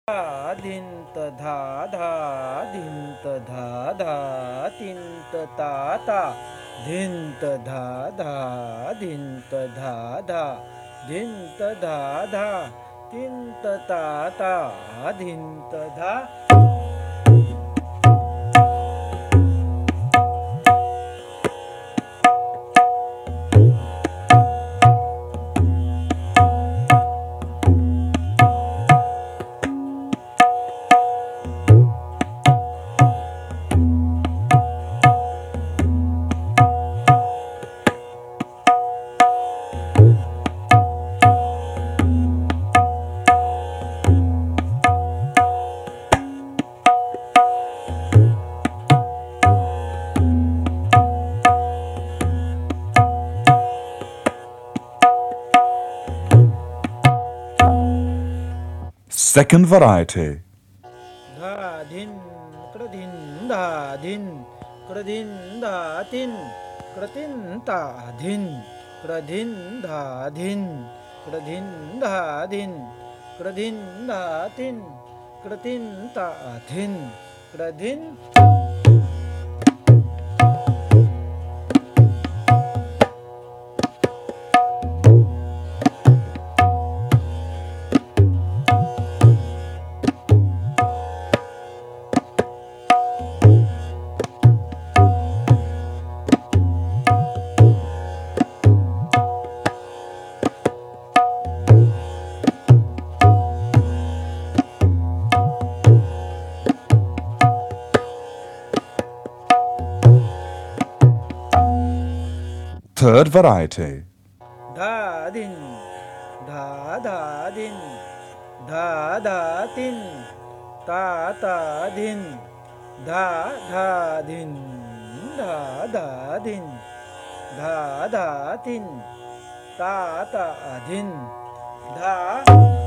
धिंत धा धा धिंत धा धा तिंत ता ता धिंत धा धा धिंत धा धा धिंत धा धा तिंत ता ता धिंत धा. Second variety. धा धिन क्रधिन धा धिन क्रधिन धा तिन क्रतिन ता धिन क्रधिन धा धिन क्रधिन धा धिन क्रधिन धा तिन क्रतिन ता धिन क्रधिन. Third variety. धा धिन धा धा धिन धा धा तिन ता ता धिन धा धा धिन धा धा धिन धा धा तिन ता ता धिन धा.